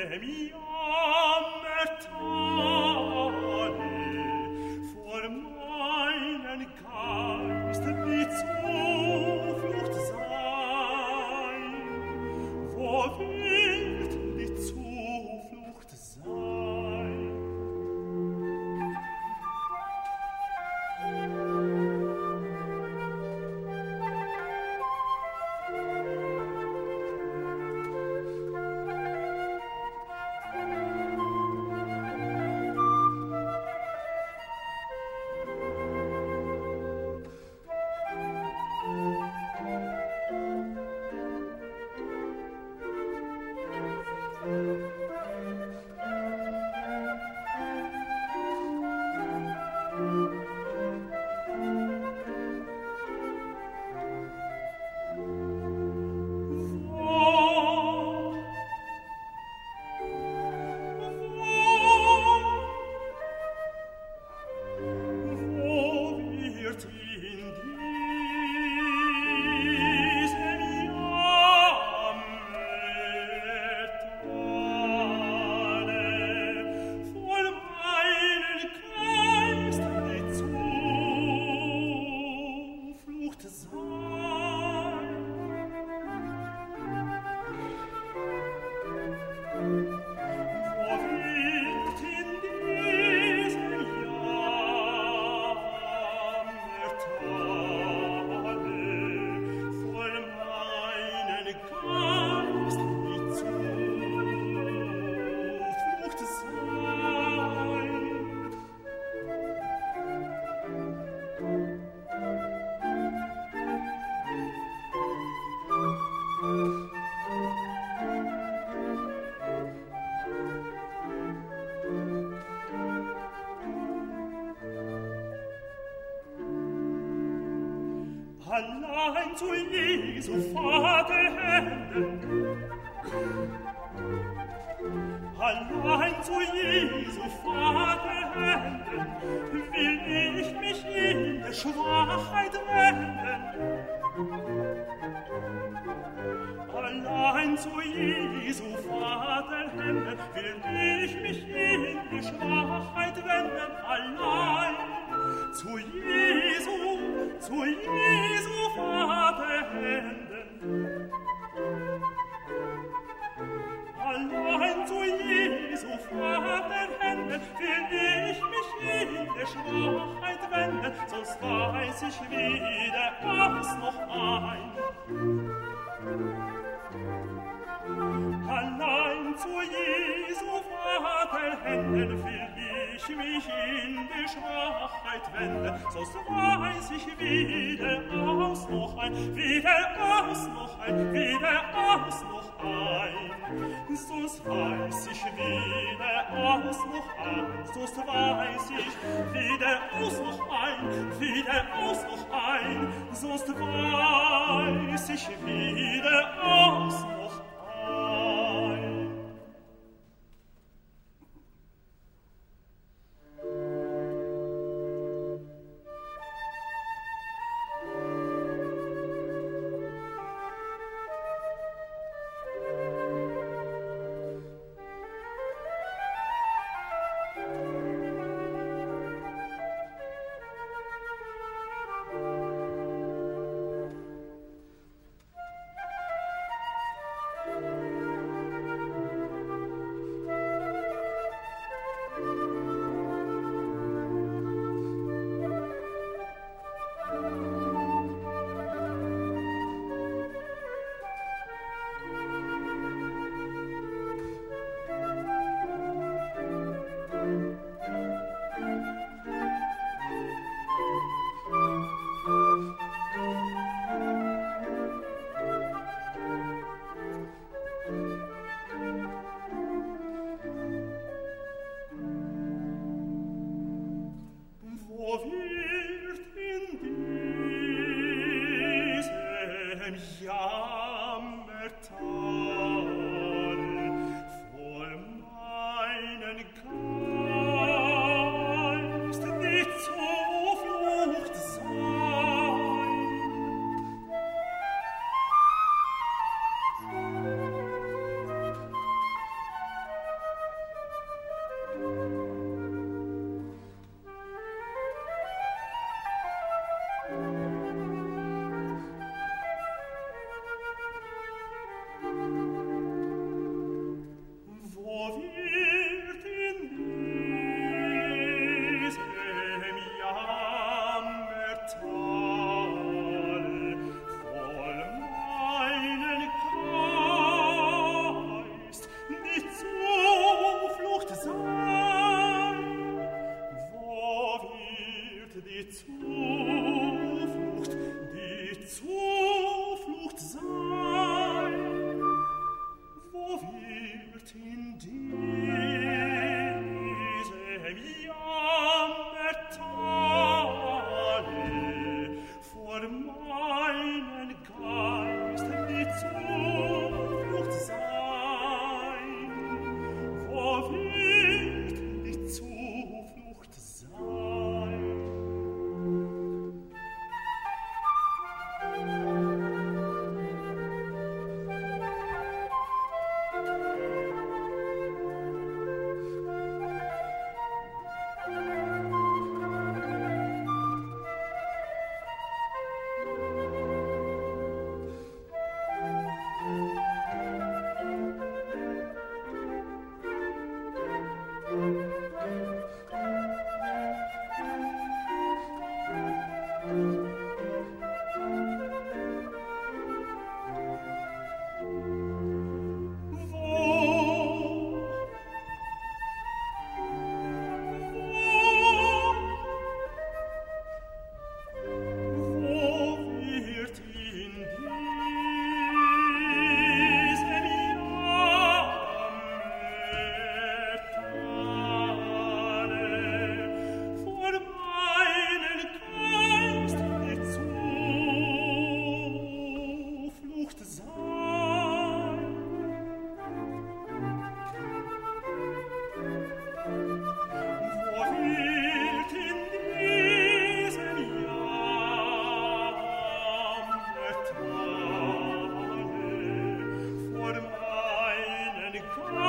mi ammertale, vor meinen Geist die Zuflucht sein. Wo wird die Zuflucht sein? Allein zu Jesu Vaterhänden, allein zu Jesu Vaterhänden will ich mich in der Schwachheit wenden. Allein zu Jesu Vaterhänden will ich mich in die Schwachheit wenden. Allein zu Jesu Vaterhänden. Allein zu Jesu Vaterhänden will ich mich in der Schwachheit wenden, sonst weiß ich weder aus noch ein. Allein zu Jesu Vaterhänden will ich mich in die Schwachheit wenden, sonst weiß ich weder aus noch ein, weder aus noch ein, weder aus noch ein. Sonst weiß ich weder aus noch ein, sonst weiß ich weder aus noch ein, weder aus noch ein, sonst weiß ich weder aus noch ein. in diesem Jammertale vor meinen Geist die Zuflucht sein? Wo wird die Zuflucht sein? Vor meinen